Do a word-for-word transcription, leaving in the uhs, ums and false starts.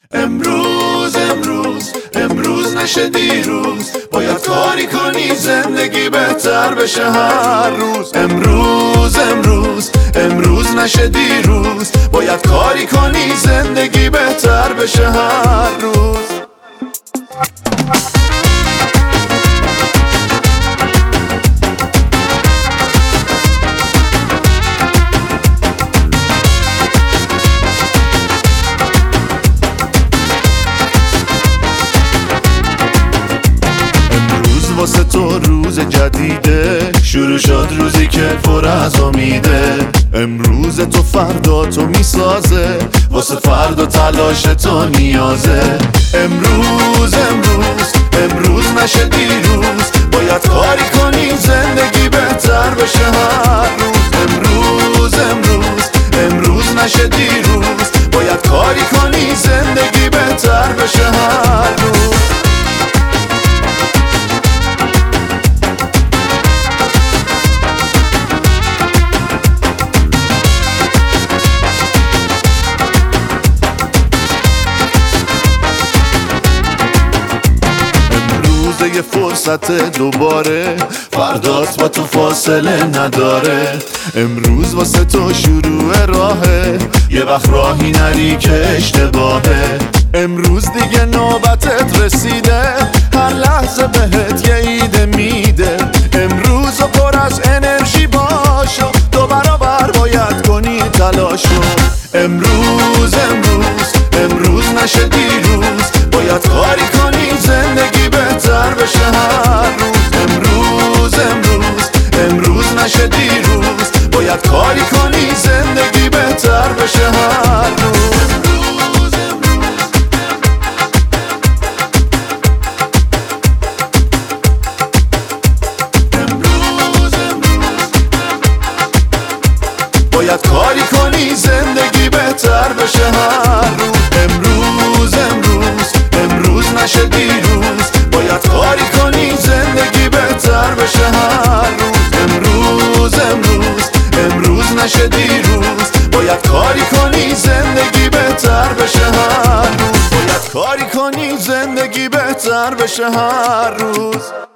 امروز امروز امروز نشه دیروز، باید کاری کنی زندگی بهتر بشه هر روز. امروز امروز امروز نشه دیروز، باید کاری کنی زندگی بهتر بشه هر روز. واسه تو روز جدیده، شروع شد روزی که پر از امیده. امروز تو فردا تو میسازه، واسه فردا تلاش تو نیازه. امروز امروز امروز نشه دیروز، باید کاری کنی زندگی بهتر بشه هر روز. امروز امروز امروز نشه دیروز، باید کاری کنی زندگی بهتر بشه هر روز. یه فرصت دوباره، فردات با تو فاصله نداره. امروز واسه تو شروع راهه، یه وقت راهی نری که اشتباهه. امروز دیگه نوبتت رسیده، هر لحظه بهت یه ایده میده. امروز و پر از انرژی باشو، دو برابر باید کنی تلاشو. امروز امروز امروز نشه دیروز، باید کاری کنی زندگی بهتر بشه هر روز. امروز امروز امروز نشه دیروز، باید کاری کنی زندگی بهتر بشه هر روز. باید کاری کنی زندگی بهتر بشه هر روز. امروز امروز امروز نشه دیروز، باید کاری کنی زندگی بهتر بشه هر روز. امروز امروز امروز نشه دیروز، باید کاری کنی زندگی بهتر بشه هر روز. باید کاری کنی زندگی بهتر بشه هر روز.